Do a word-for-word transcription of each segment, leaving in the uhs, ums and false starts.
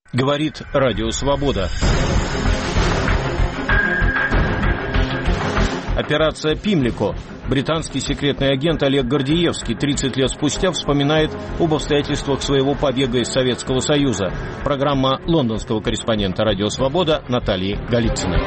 Говорит Радио Свобода. Операция «Пимлико». Британский секретный агент Олег Гордеевский тридцать лет спустя вспоминает об обстоятельствах своего побега из Советского Союза. Программа лондонского корреспондента «Радио Свобода» Натальи Голицыной.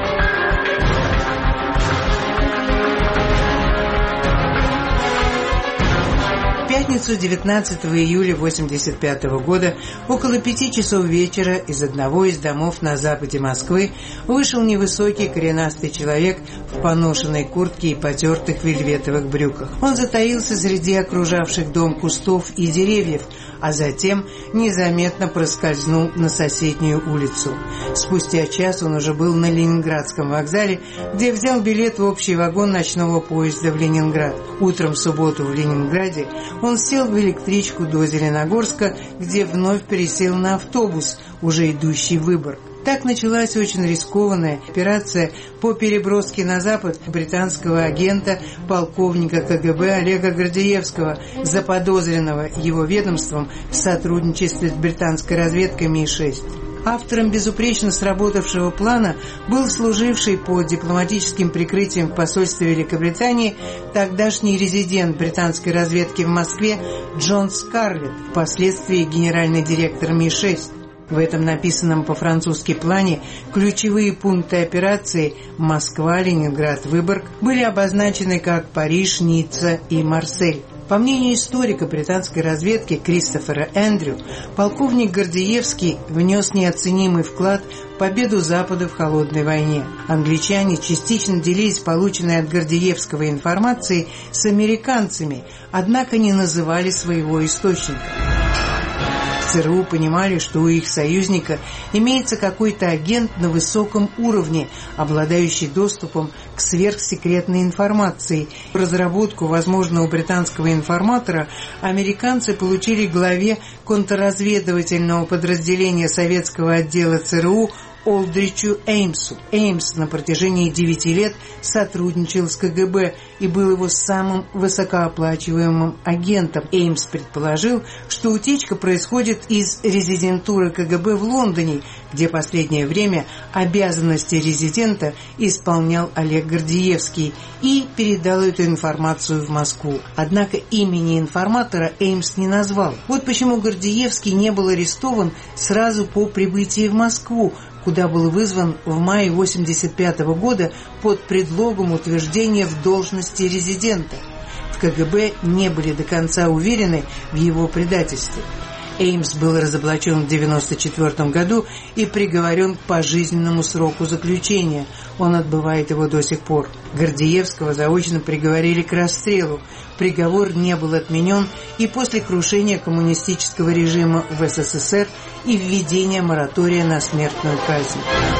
В пятницу девятнадцатого июля восемьдесят пятого года около пяти часов вечера из одного из домов на западе Москвы вышел невысокий коренастый человек в поношенной куртке и потертых вельветовых брюках. Он затаился среди окружавших дом кустов и деревьев, а затем незаметно проскользнул на соседнюю улицу. Спустя час он уже был на Ленинградском вокзале, где взял билет в общий вагон ночного поезда в Ленинград. Утром в субботу в Ленинграде он сел в электричку до Зеленогорска, где вновь пересел на автобус, уже идущий в Выборг. Так началась очень рискованная операция по переброске на Запад британского агента, полковника ка гэ бэ Олега Гордеевского, заподозренного его ведомством в сотрудничестве с британской разведкой Ми шесть. Автором безупречно сработавшего плана был служивший под дипломатическим прикрытием в посольстве Великобритании тогдашний резидент британской разведки в Москве Джон Скарлетт, впоследствии генеральный директор Ми шесть. В этом написанном по-французски плане ключевые пункты операции Москва, Ленинград, Выборг были обозначены как Париж, Ницца и Марсель. По мнению историка британской разведки Кристофера Эндрю, полковник Гордеевский внес неоценимый вклад в победу Запада в холодной войне. Англичане частично делились полученной от Гордеевского информацией с американцами, однако не называли своего источника. цэ эр у понимали, что у их союзника имеется какой-то агент на высоком уровне, обладающий доступом к сверхсекретной информации. Разработку возможного британского информатора американцы получили главе контрразведывательного подразделения советского отдела цэ эр у Олдричу Эймсу. Эймс на протяжении девяти лет сотрудничал с ка гэ бэ и был его самым высокооплачиваемым агентом. Эймс предположил, что утечка происходит из резидентуры ка гэ бэ в Лондоне, где последнее время обязанности резидента исполнял Олег Гордеевский, и передал эту информацию в Москву. Однако имени информатора Эймс не назвал. Вот почему Гордеевский не был арестован сразу по прибытии в Москву, куда был вызван в мае восемьдесят пятого года под предлогом утверждения в должности резидента. В ка гэ бэ не были до конца уверены в его предательстве. Эймс был разоблачен в девяносто четвёртом году и приговорен к пожизненному сроку заключения. Он отбывает его до сих пор. Гордеевского заочно приговорили к расстрелу. Приговор не был отменен и после крушения коммунистического режима в эс эс эс эр и введения моратория на смертную казнь.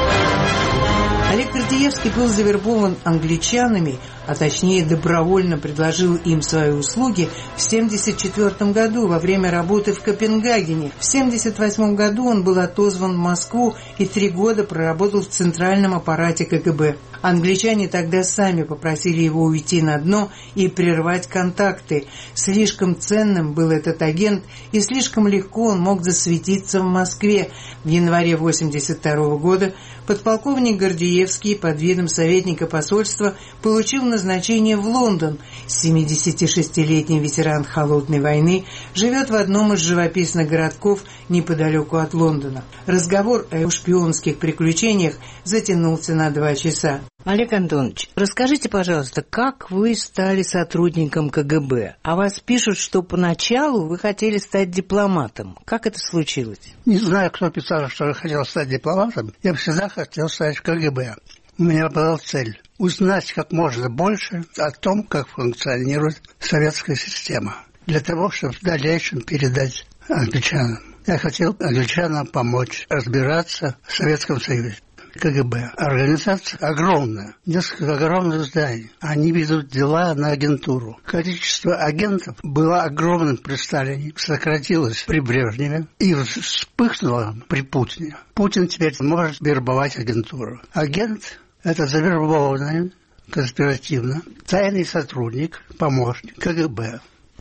Олег Гордеевский был завербован англичанами, а точнее добровольно предложил им свои услуги в семьдесят четвёртом году во время работы в Копенгагене. В семьдесят восьмом году он был отозван в Москву и три года проработал в центральном аппарате ка гэ бэ. Англичане тогда сами попросили его уйти на дно и прервать контакты. Слишком ценным был этот агент, и слишком легко он мог засветиться в Москве. В январе восемьдесят второго года подполковник Гордеевский под видом советника посольства получил назначение в Лондон. семидесятишестилетний ветеран холодной войны живет в одном из живописных городков неподалеку от Лондона. Разговор о шпионских приключениях затянулся на два часа. Олег Антонович, расскажите, пожалуйста, как вы стали сотрудником ка гэ бэ? О вас пишут, что поначалу вы хотели стать дипломатом. Как это случилось? Не знаю, кто писал, что я хотел стать дипломатом. Я всегда хотел стать в ка гэ бэ. У меня была цель – узнать как можно больше о том, как функционирует советская система, для того, чтобы в дальнейшем передать англичанам. Я хотел англичанам помочь разбираться в Советском Союзе. ка гэ бэ. Организация огромная, несколько огромных зданий. Они ведут дела на агентуру. Количество агентов было огромным при Сталине, сократилось при Брежневе и вспыхнуло при Путине. Путин теперь может вербовать агентуру. Агент – это завербованный конспиративно тайный сотрудник, помощник ка гэ бэ.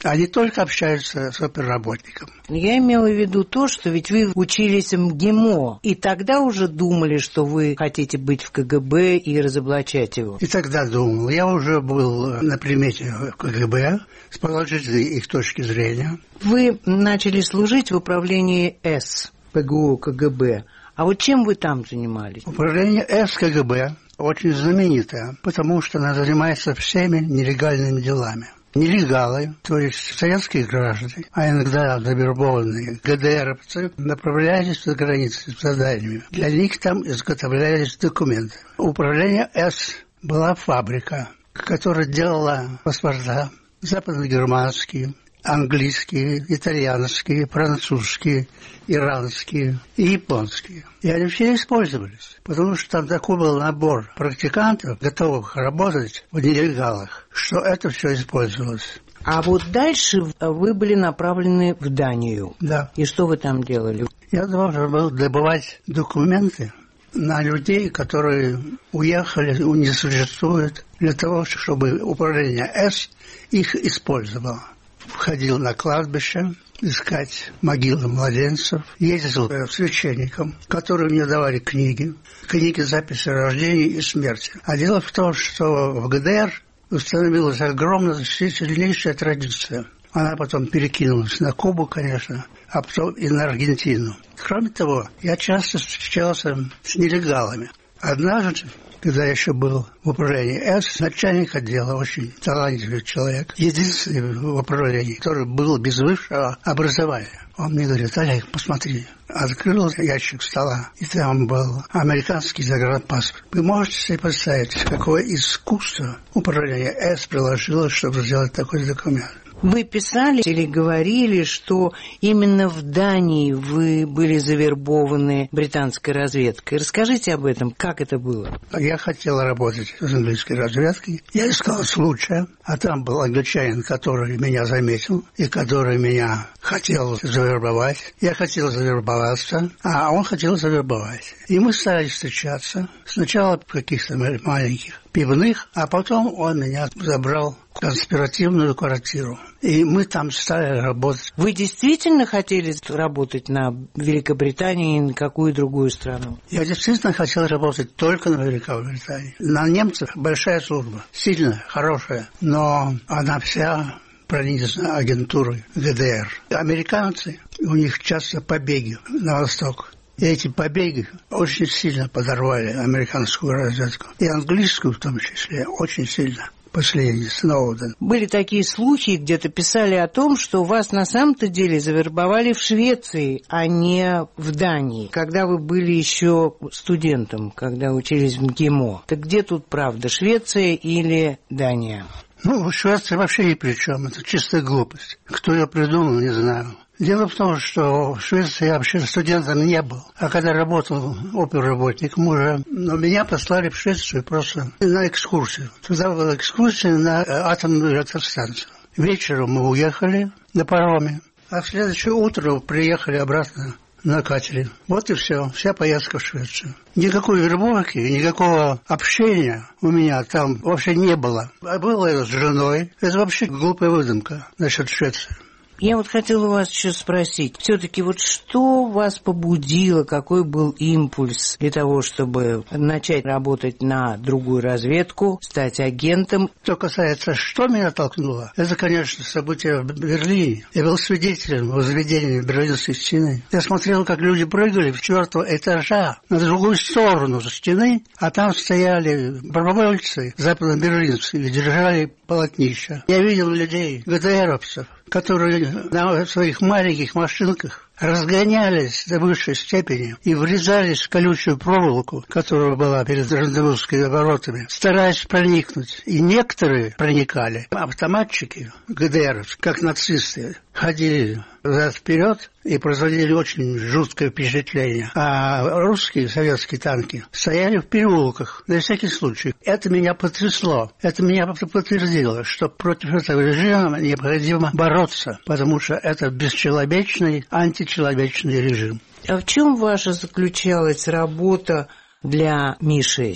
Они только общаются с оперработником. Я имела в виду то, что ведь вы учились в МГИМО, и тогда уже думали, что вы хотите быть в КГБ и разоблачать его. И тогда думал. Я уже был на примете в КГБ с положительной их точки зрения. Вы начали служить в управлении С ПГУ КГБ. А вот чем вы там занимались? Управление С КГБ очень знаменитое, потому что она занимается всеми нелегальными делами. Нелегалы, то есть советские граждане, а иногда завербованные ГДРовцы, направлялись за границу с заданиями. Для них там изготовлялись документы. Управление С была фабрика, которая делала паспорта западногерманские, английские, итальянские, французские, иранские и японские. И они все использовались, потому что там такой был набор практикантов, готовых работать в нелегалах, что это все использовалось. А вот дальше вы были направлены в Данию. Да. И что вы там делали? Я должен был добывать документы на людей, которые уехали, не существуют, для того, чтобы управление С их использовало. Входил на кладбище, искать могилы младенцев. Ездил к священникам, которые мне давали книги. Книги записи рождения и смерти. А дело в том, что в ГДР установилась огромная, сильнейшая традиция. Она потом перекинулась на Кубу, конечно, а потом и на Аргентину. Кроме того, я часто встречался с нелегалами. Однажды, когда я еще был в управлении С, начальник отдела, очень талантливый человек, единственный в управлении, который был без высшего образования. Он мне говорит: Олег, посмотри. Открыл ящик стола, и там был американский загранпаспорт. Вы можете себе представить, какое искусство управление С приложило, чтобы сделать такой документ? Вы писали или говорили, что именно в Дании вы были завербованы британской разведкой. Расскажите об этом, как это было? Я хотел работать с английской разведкой. Я искал случая, а там был англичанин, который меня заметил и который меня хотел завербовать. Я хотел завербоваться, а он хотел завербовать. И мы стали встречаться. Сначала в каких-то маленьких пивных, а потом он меня забрал в конспиративную квартиру. И мы там стали работать. Вы действительно хотели работать на Великобритании и на какую другую страну? Я действительно хотел работать только на Великобритании. На немцев большая служба, сильная, хорошая, но она вся пронизана агентурой ГДР. Американцы, у них часто побеги на восток. И эти побеги очень сильно подорвали американскую разведку. И английскую в том числе очень сильно. Последний, Сноуден. Были такие случаи, где-то писали о том, что вас на самом-то деле завербовали в Швеции, а не в Дании, когда вы были еще студентом, когда учились в МГИМО. Так где тут правда, Швеция или Дания? Ну, Швеция вообще ни при чем, это чистая глупость. Кто ее придумал, не знаю. Дело в том, что в Швеции я вообще студентом не был. А когда работал оперработником уже, ну, меня послали в Швецию просто на экскурсию. Туда была экскурсия на атомную электростанцию. Вечером мы уехали на пароме, а в следующее утро приехали обратно на катере. Вот и все, вся поездка в Швецию. Никакой вербовки, никакого общения у меня там вообще не было. А было это с женой. Это вообще глупая выдумка насчет Швеции. Я вот хотела у вас еще спросить, все-таки вот что вас побудило, какой был импульс для того, чтобы начать работать на другую разведку, стать агентом? Что касается, что меня толкнуло, это, конечно, события в Берлине. Я был свидетелем возведения Берлинской стены. Я смотрел, как люди прыгали в четвертого этажа на другую сторону стены, а там стояли добровольцы западно-берлинцы и держали полотнища. Я видел людей, ГДРовцев, которые на своих маленьких машинках разгонялись до высшей степени и врезались в колючую проволоку, которая была перед Рандевузскими воротами, стараясь проникнуть. И некоторые проникали. Автоматчики ГДР, как нацисты, ходили взад-вперед и производили очень жуткое впечатление. А русские советские танки стояли в переулках, на всякий случай. Это меня потрясло. Это меня подтвердило, что против этого режима необходимо бороться, потому что это бесчеловечный, античеловечный режим. А в чем ваша заключалась работа для Ми шесть?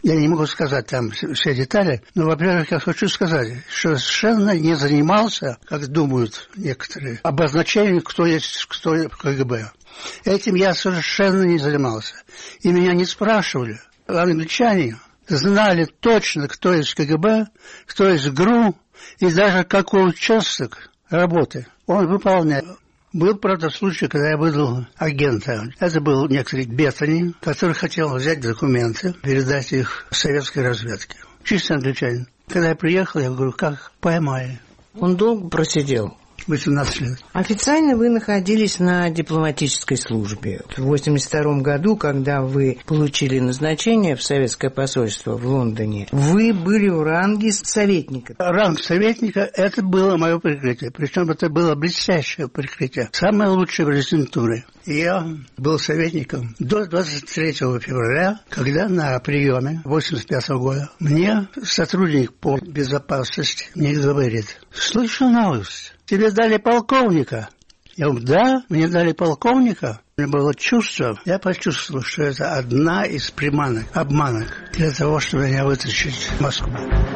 Я не могу сказать там все детали, но, во-первых, я хочу сказать, что совершенно не занимался, как думают некоторые, обозначением, кто есть кто в КГБ. Этим я совершенно не занимался. И меня не спрашивали. Англичане знали точно, кто есть КГБ, кто есть ГРУ, и даже какой участок работы он выполнял. Был, правда, случай, когда я выдал агента. Это был некоторый Беттани, который хотел взять документы, передать их советской разведке. Чисто англичанин. Когда я приехал, я говорю, как поймали. Он долго просидел? восемнадцать лет. Официально вы находились на дипломатической службе. В восемьдесят втором году, когда вы получили назначение в советское посольство в Лондоне, вы были в ранге советника. Ранг советника – это было мое прикрытие. Причем это было блестящее прикрытие. Самое лучшее в резидентуре. Я был советником до двадцать третьего февраля, когда на приеме восемьдесят пятого года мне сотрудник по безопасности мне говорит: слышу новость, тебе дали полковника. Я говорю, да, мне дали полковника. У меня было чувство, я почувствовал, что это одна из приманок, обманок для того, чтобы меня вытащить в Москву.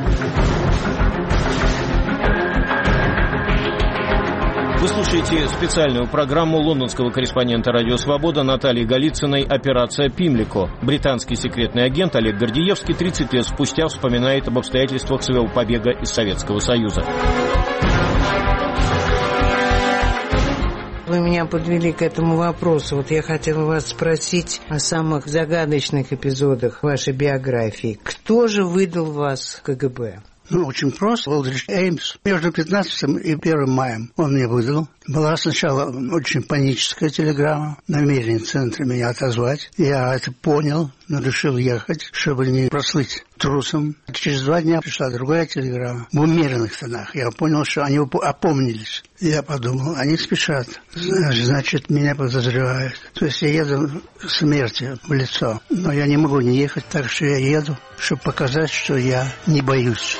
Вы слушаете специальную программу лондонского корреспондента «Радио Свобода» Натальи Голицыной «Операция Пимлико». Британский секретный агент Олег Гордеевский тридцать лет спустя вспоминает об обстоятельствах своего побега из Советского Союза. Вы меня подвели к этому вопросу. Вот я хотела вас спросить о самых загадочных эпизодах вашей биографии. Кто же выдал вас в КГБ? Ну, очень просто. Олдридж Эймс. Между пятнадцатым и первым маем он мне выдал. Была сначала очень паническая телеграмма, намерение центра меня отозвать. Я это понял, но решил ехать, чтобы не прослыть трусом. Через два дня пришла другая телеграмма в умеренных тонах. Я понял, что они опомнились. Я подумал, они спешат. Значит, меня подозревают. То есть я еду смерти в лицо. Но я не могу не ехать, так что я еду, чтобы показать, что я не боюсь.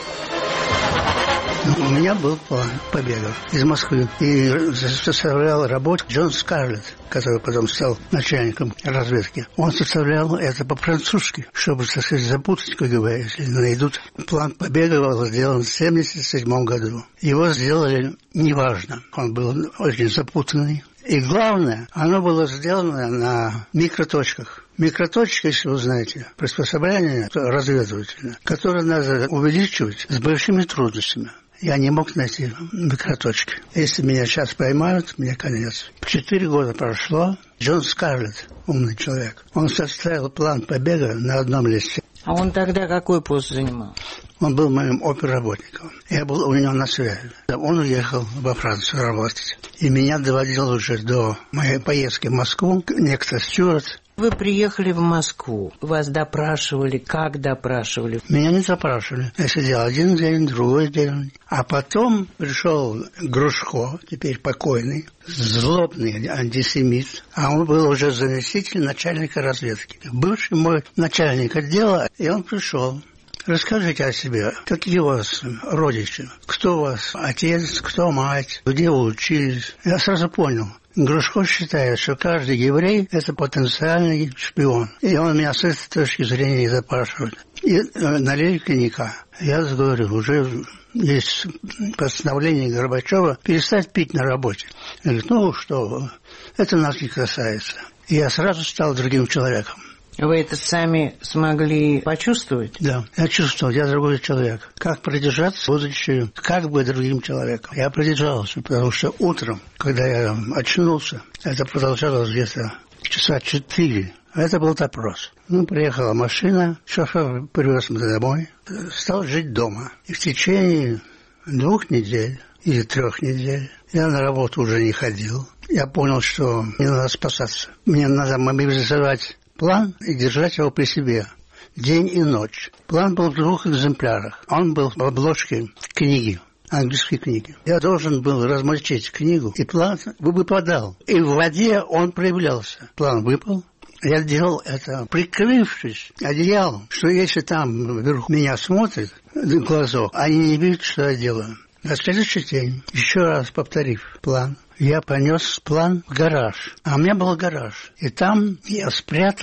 У меня был план побега из Москвы. И составлял работу Джон Скарлетт, который потом стал начальником разведки. Он составлял это по-французски, чтобы, так сказать, запутать КГБ, если найдут. План побега был сделан в семьдесят седьмом году. Его сделали неважно. Он был очень запутанный. И главное, оно было сделано на микроточках. Микроточка, если вы знаете, приспособление разведывательное, которое надо увеличивать с большими трудностями. Я не мог найти микроточки. Если меня сейчас поймают, мне конец. Четыре года прошло. Джон Скарлетт, умный человек, он составил план побега на одном листе. А он тогда какой пост занимал? Он был моим оперработником. Я был у него на связи. Он уехал во Францию работать. И меня доводил уже до моей поездки в Москву некто Стюарт. Вы приехали в Москву, вас допрашивали, как допрашивали? Меня не допрашивали. Я сидел один день, другой день. А потом пришел Грушко, теперь покойный, злобный антисемит. А он был уже заместитель начальника разведки. Бывший мой начальник отдела, и он пришел. Расскажите о себе. Какие у вас родичи? Кто у вас отец, кто мать? Где вы учились? Я сразу понял. Грушко считает, что каждый еврей – это потенциальный шпион. И он меня с этой точки зрения и запрашивает. И налили коньяка. Я говорю, уже есть постановление Горбачева перестать пить на работе. Я говорю, ну что вы, это нас не касается. И я сразу стал другим человеком. Вы это сами смогли почувствовать? Да, я чувствовал, я другой человек. Как продержаться, будучи как бы другим человеком? Я продержался, потому что утром, когда я очнулся, это продолжалось где-то часа четыре. Это был допрос. Ну, приехала машина, шофер привез меня домой, стал жить дома. И в течение двух недель или трех недель я на работу уже не ходил. Я понял, что мне надо спасаться. Мне надо мобилизовать план и держать его при себе день и ночь. План был в двух экземплярах. Он был в обложке книги, английской книги. Я должен был размочить книгу, и план выпадал. И в воде он проявлялся. План выпал. Я делал это, прикрывшись одеялом, что если там вверху меня смотрят в глазок, они не видят, что я делаю. На следующий день, еще раз повторив план, я понес план в гараж. А у меня был гараж. И там я спрятал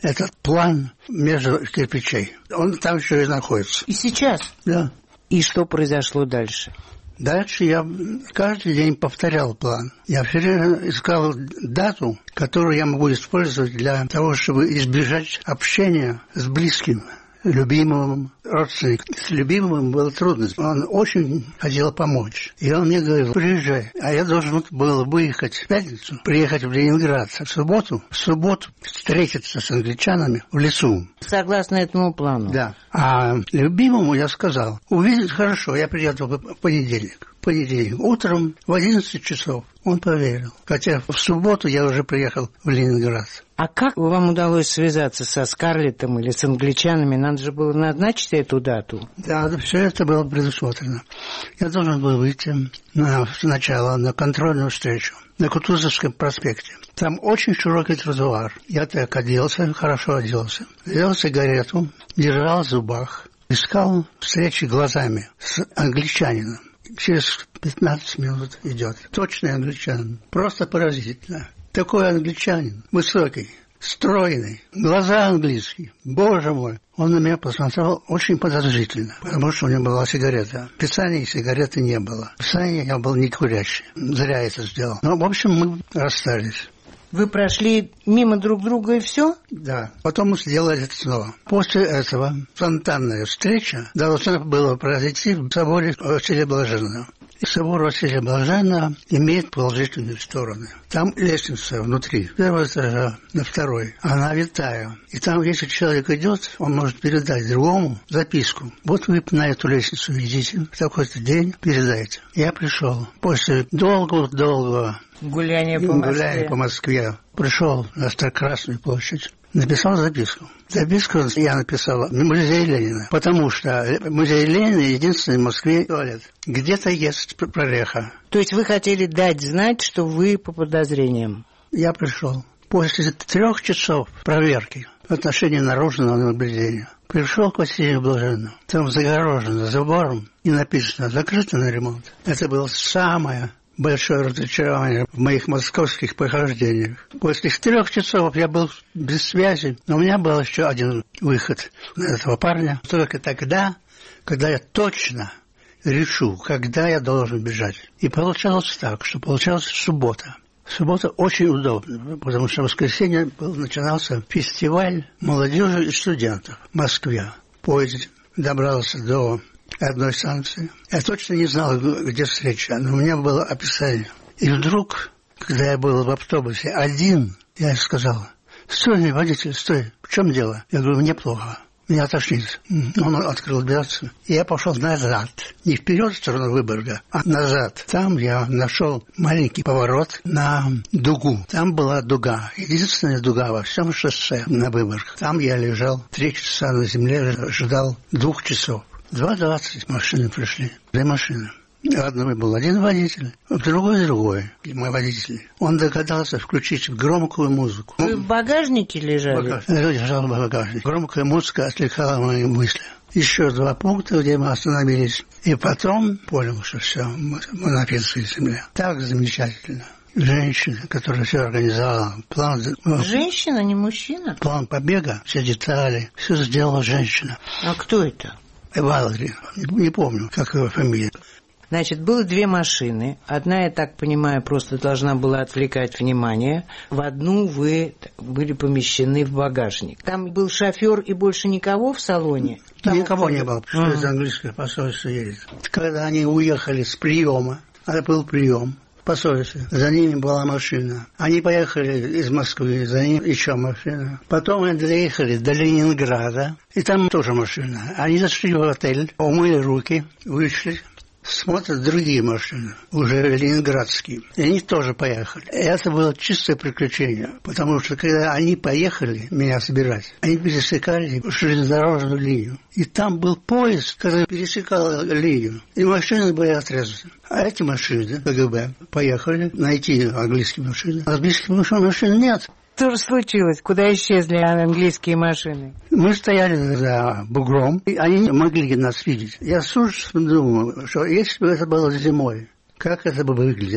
этот план между кирпичей. Он там еще и находится. И сейчас? Да. И что произошло дальше? Дальше я каждый день повторял план. Я все время искал дату, которую я могу использовать для того, чтобы избежать общения с близким, любимым родственником. С любимым было трудно. Он очень хотел помочь. И он мне говорил: приезжай. А я должен был выехать в пятницу, приехать в Ленинград в субботу, в субботу встретиться с англичанами в лесу. Согласно этому плану? Да. А любимому я сказал: увидеть хорошо, я приеду в понедельник. В понедельник утром в одиннадцать часов. Он поверил. Хотя в субботу я уже приехал в Ленинград. А как вам удалось связаться со Скарлеттом или с англичанами? Надо же было назначить эту дату. Да, все это было предусмотрено. Я должен был выйти на, сначала на контрольную встречу на Кутузовском проспекте. Там очень широкий тротуар. Я так оделся, хорошо оделся. Взял сигарету, держал в зубах, искал встречи глазами с англичанином. Через пятнадцать минут идет. Точный англичанин. Просто поразительно. Такой англичанин, высокий, стройный, глаза английские. Боже мой! Он на меня посмотрел очень подозрительно, потому что у него была сигарета. В описании сигареты не было. В описании я был не курящий. Зря это сделал. Но, в общем, мы расстались. Вы прошли мимо друг друга и все? Да. Потом мы сделали это снова. После этого спонтанная встреча должна была произойти в соборе Василия Блаженного. И собор Василия Блаженного имеет положительные стороны. Там лестница внутри, первого этажа на второй. Она витая. И там, если человек идет, он может передать другому записку. Вот вы на эту лестницу идите, в такой-то день передайте. Я пришел. После долгого-долгого Гуляние по Москве. Гуляние по Москве. Пришел на Красную площадь. Написал записку. Записку я написал в музее Ленина, потому что музей Ленина единственный в Москве туалет. Где-то есть прореха. То есть вы хотели дать знать, что вы по подозрениям? Я пришел. После трех часов проверки в отношении наружного наблюдения пришел к Василию Блаженному. Там загорожено забором и написано «Закрыто на ремонт». Это было самое большое разочарование в моих московских похождениях. После трех часов я был без связи, но у меня был еще один выход на этого парня. Только тогда, когда я точно решу, когда я должен бежать. И получалось так, что получалась суббота. Суббота очень удобно, потому что в воскресенье был, начинался фестиваль молодежи и студентов в Москве. Поезд добрался до одной станции. Я точно не знал, где встреча, но у меня было описание. И вдруг, когда я был в автобусе один, я сказал: «Стой, водитель, стой, в чем дело?» Я говорю: «Мне плохо, меня тошнит». Он открыл дверцу, и я пошел назад. Не вперед в сторону Выборга, а назад. Там я нашел маленький поворот на дугу. Там была дуга, единственная дуга во всем шоссе на Выборг. Там я лежал три часа на земле, ждал двух часов. два двадцать машины пришли. Две машины. В одной был один водитель, в другой другой, мой водитель. Он догадался включить громкую музыку. Вы в багажнике лежали? Я лежал в багажнике. Громкая музыка отвлекала мои мысли. Еще два пункта, где мы остановились. И потом понял, что все, мы на финской земле. Так замечательно. Женщина, которая все организовала. План... Женщина, не мужчина? План побега, все детали, все сделала женщина. А кто это? Валерий, не помню, как его фамилия. Значит, было две машины. Одна, я так понимаю, просто должна была отвлекать внимание. В одну вы были помещены в багажник. Там был шофер и больше никого в салоне? Там Никого кто-то... не было, потому что из английского посольства едет. Когда они уехали с приема, это был прием в посольстве, за ними была машина. Они поехали из Москвы, за ними еще машина. Потом они доехали до Ленинграда, и там тоже машина. Они зашли в отель, умыли руки, вышли. Смотрят другие машины, уже ленинградские. И они тоже поехали. И это было чистое приключение, потому что когда они поехали меня собирать, они пересекали железнодорожную линию. И там был поезд, который пересекал линию. И машины были отрезаны. А эти машины, КГБ, поехали найти английские машины. Английских машин нет. Что же случилось? Куда исчезли английские машины? Мы стояли за бугром, и они не могли нас видеть. Я с ужасом думаю, что если бы это было зимой, как это бы выглядело?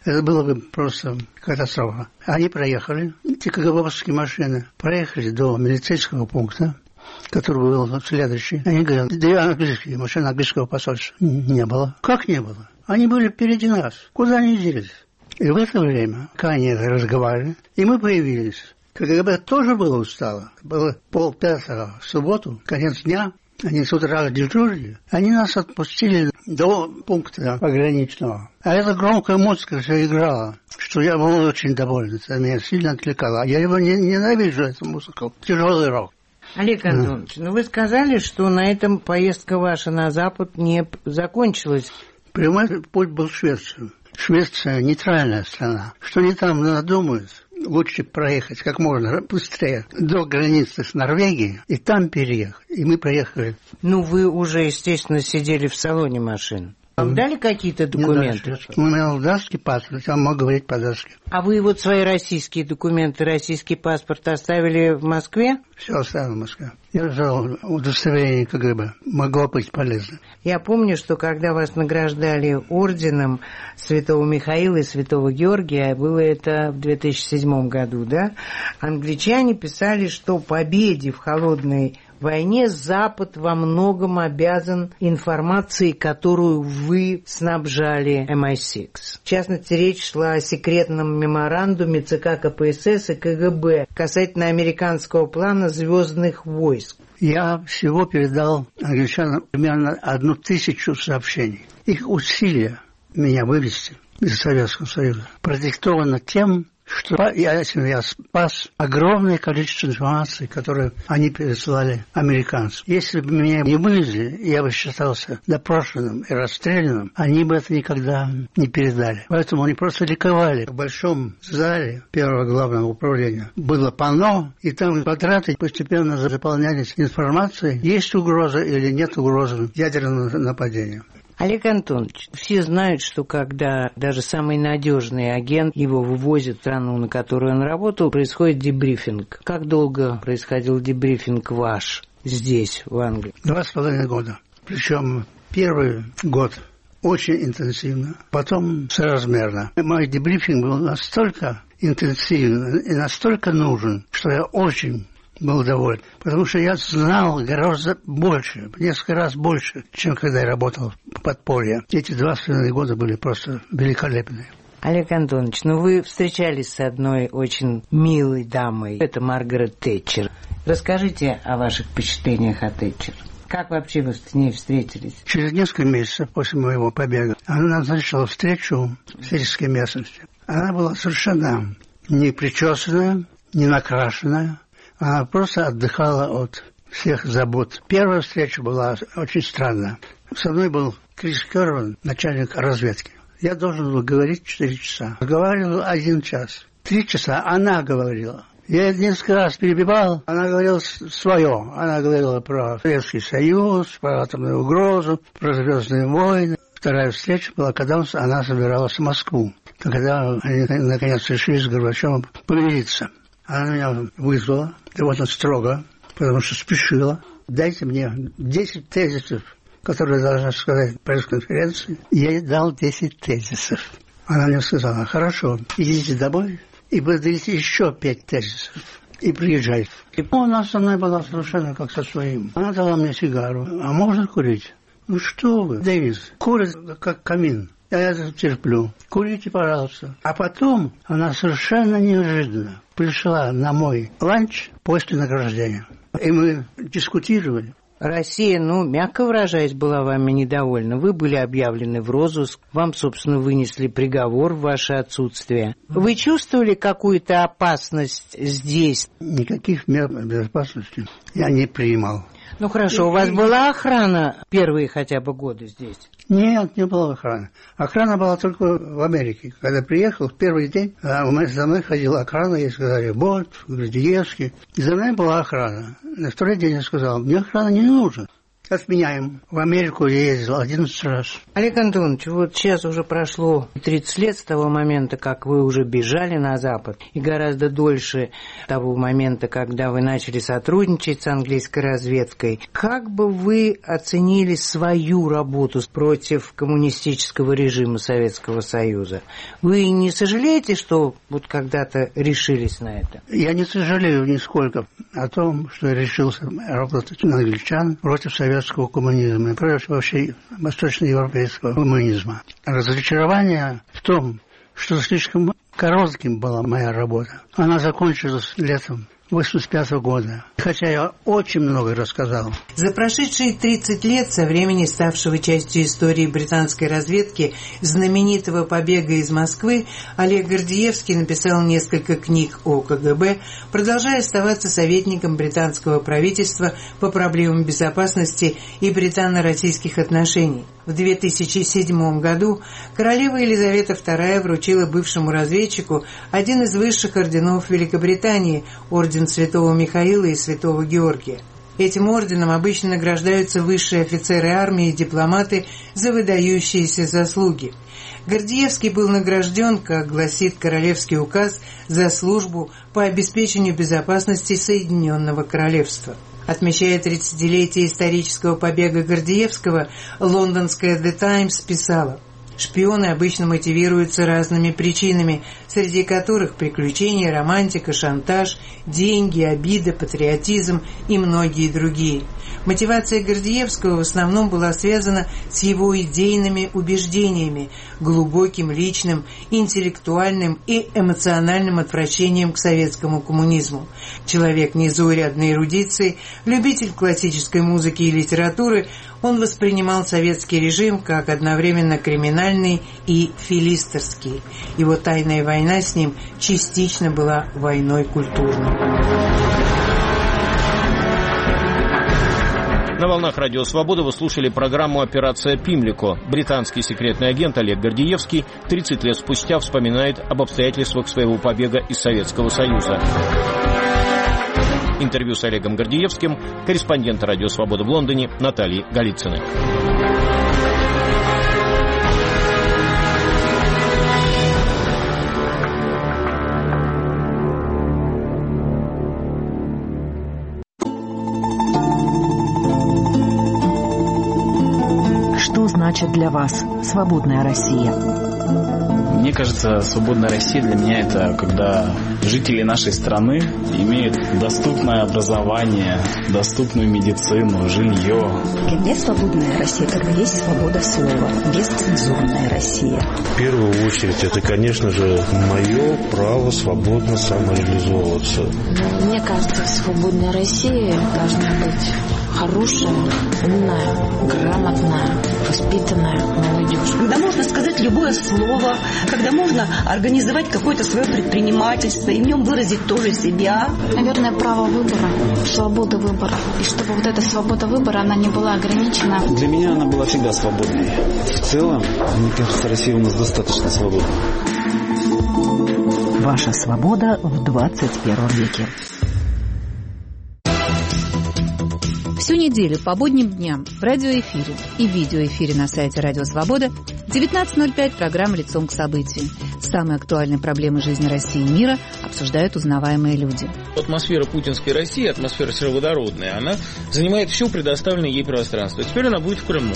Это было бы просто катастрофа. Они проехали, эти КГБовские машины, проехали до милицейского пункта, который был следующий. Они говорят, да английские, машины английского посольства. Не было. Как не было? Они были впереди нас. Куда они делись? И в это время, когда они разговаривали, и мы появились. КГБ тоже было устало. Было полпятого в субботу, конец дня. Они с утра дежурили. Они нас отпустили до пункта пограничного. А эта громкая музыка все играла, что я был очень доволен. Это меня сильно отвлекало. Я его не, ненавижу, эту музыку. Тяжелый рок. Олег Антонович, ну вы сказали, что на этом поездка ваша на Запад не закончилась. Прямой путь был в Швецию. Швеция нейтральная страна. Что они там надумают, лучше проехать как можно быстрее до границы с Норвегией и там переехать. И мы проехали. Ну, вы уже, естественно, сидели в салоне машин. Вам дали какие-то документы? У меня молдавский паспорт, я могу говорить по-датски. А вы вот свои российские документы, российский паспорт оставили в Москве? Все оставил в Москве. Я взял удостоверение КГБ. Могло быть полезно. Я помню, что когда вас награждали орденом Святого Михаила и Святого Георгия, было это в две тысячи седьмом году, да? Англичане писали, что победе в холодной войне Запад во многом обязан информацией, которую вы снабжали эм ай шесть. В частности, речь шла о секретном меморандуме ЦК КПСС и КГБ касательно американского плана звездных войск. Я всего передал англичанам примерно одну тысячу сообщений. Их усилия меня вывести из Советского Союза продиктовано тем, что я, я спас огромное количество информации, которую они пересылали американцам. Если бы меня не вывезли, я бы считался допрошенным и расстрелянным, они бы это никогда не передали. Поэтому они просто ликовали. В большом зале первого главного управления было полно, и там квадраты постепенно заполнялись информацией, есть угроза или нет угрозы ядерного нападения. Олег Антонович, все знают, что когда даже самый надежный агент его вывозит в страну, на которую он работал, происходит дебрифинг. Как долго происходил дебрифинг ваш здесь, в Англии? Два с половиной года. Причем первый год очень интенсивно, потом соразмерно. Мой дебрифинг был настолько интенсивен и настолько нужен, что я очень был доволен, потому что я знал гораздо больше, несколько раз больше, чем когда я работал в подполье. Эти два с половиной года были просто великолепные. Олег Антонович, ну вы встречались с одной очень милой дамой, это Маргарет Тэтчер. Расскажите о ваших впечатлениях о Тэтчер. Как вообще вы с ней встретились? Через несколько месяцев после моего побега она назначила встречу в сельской местности. Она была совершенно не причесанная, не накрашенная. Она просто отдыхала от всех забот. Первая встреча была очень странная. Со мной был Крис Кервин, начальник разведки. Я должен был говорить четыре часа. Говорил один час. Три часа она говорила. Я несколько раз перебивал. Она говорила свое. Она говорила про Советский Союз, про атомную угрозу, про звездные войны. Вторая встреча была, когда она собиралась в Москву. Когда они наконец решили с Горбачевым помириться. Она меня вызвала, довольно строго, потому что спешила. Дайте мне десять тезисов, которые я должна сказать в пресс-конференции. Я ей дал десять тезисов. Она мне сказала, хорошо, идите домой и выдайте еще пять тезисов. И приезжайте. И она со мной была совершенно как со своим. Она дала мне сигару. А можно курить? Ну что вы, Дэвис, курит как камин. Я это терплю. Курите, пожалуйста. А потом она совершенно неожиданно пришла на мой ланч после награждения. И мы дискутировали. Россия, ну, мягко выражаясь, была вами недовольна. Вы были объявлены в розыск. Вам, собственно, вынесли приговор в ваше отсутствие. Вы чувствовали какую-то опасность здесь? Никаких мер безопасности я не принимал. Ну, хорошо, у вас была охрана первые хотя бы годы здесь? Нет, не было охраны. Охрана была только в Америке. Когда приехал, в первый день за мной ходила охрана, ей сказали, вот, Гордеевский. И за мной была охрана. На второй день я сказал, мне охрана не нужна. отменяем. В Америку я ездил одиннадцать раз. Олег Антонович, вот сейчас уже прошло тридцать лет с того момента, как вы уже бежали на Запад, и гораздо дольше того момента, когда вы начали сотрудничать с английской разведкой. Как бы вы оценили свою работу против коммунистического режима Советского Союза? Вы не сожалеете, что вот когда-то решились на это? Я не сожалею нисколько о том, что я решился работать на англичан против советского коммунизма и против вообще восточноевропейского коммунизма. Разочарование в том, что слишком коротким была моя работа. Она закончилась летом восемьдесят пятого года, хотя я очень много рассказал. За прошедшие тридцать лет со времени ставшего частью истории британской разведки знаменитого побега из Москвы Олег Гордеевский написал несколько книг о КГБ, продолжая оставаться советником британского правительства по проблемам безопасности и британо-российских отношений. В две тысячи седьмом году королева Елизавета вторая вручила бывшему разведчику один из высших орденов Великобритании – орден Святого Михаила и Святого Георгия. Этим орденом обычно награждаются высшие офицеры армии и дипломаты за выдающиеся заслуги. Гордеевский был награжден, как гласит королевский указ, за службу по обеспечению безопасности Соединенного Королевства. Отмечая тридцатилетие исторического побега Гордеевского, лондонская The Times писала: «Шпионы обычно мотивируются разными причинами, среди которых приключения, романтика, шантаж, деньги, обида, патриотизм и многие другие. Мотивация Гордеевского в основном была связана с его идейными убеждениями, глубоким личным, интеллектуальным и эмоциональным отвращением к советскому коммунизму. Человек незаурядной эрудиции, любитель классической музыки и литературы, он воспринимал советский режим как одновременно криминальный и филистерский. Его тайная война с ним частично была войной культурной». На волнах Радио Свобода вы слушали программу «Операция Пимлико». Британский секретный агент Олег Гордеевский тридцать лет спустя вспоминает об обстоятельствах своего побега из Советского Союза. Интервью с Олегом Гордеевским корреспондент Радио Свобода в Лондоне Натальи Голицыной. Что значит для вас свободная Россия? Мне кажется, свободная Россия для меня это когда жители нашей страны имеют доступное образование, доступную медицину, жилье. Для меня свободная Россия, когда есть свобода слова, бесцензурная Россия. В первую очередь это, конечно же, мое право свободно самореализовываться. Мне кажется, свободная Россия должна быть хорошая, умная, грамотная, воспитанная молодежь. Когда можно сказать любое слово, когда можно организовать какое-то свое предпринимательство и в нем выразить тоже себя. Наверное, право выбора, свобода выбора. И чтобы вот эта свобода выбора, она не была ограничена. Для меня она была всегда свободной. В целом, мне кажется, Россия у нас достаточно свободна. Ваша свобода в двадцать первом веке. Всю неделю по будним дням в радиоэфире и видеоэфире на сайте Радио Свобода в девятнадцать ноль пять программа «Лицом к событию». Самые актуальные проблемы жизни России и мира обсуждают узнаваемые люди. Атмосфера путинской России, атмосфера сероводородная, она занимает все предоставленное ей пространство. Теперь она будет в Крыму.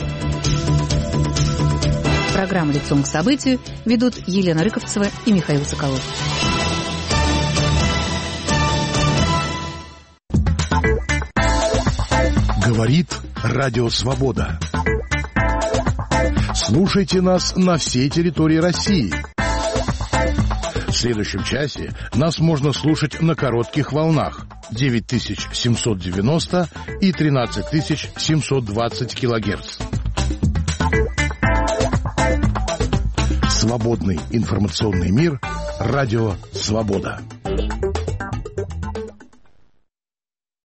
Программу «Лицом к событию» ведут Елена Рыковцева и Михаил Соколов. Говорит Радио Свобода. Слушайте нас на всей территории России. В следующем часе нас можно слушать на коротких волнах девять тысяч семьсот девяносто и тринадцать тысяч семьсот двадцать килогерц. Свободный информационный мир. Радио Свобода.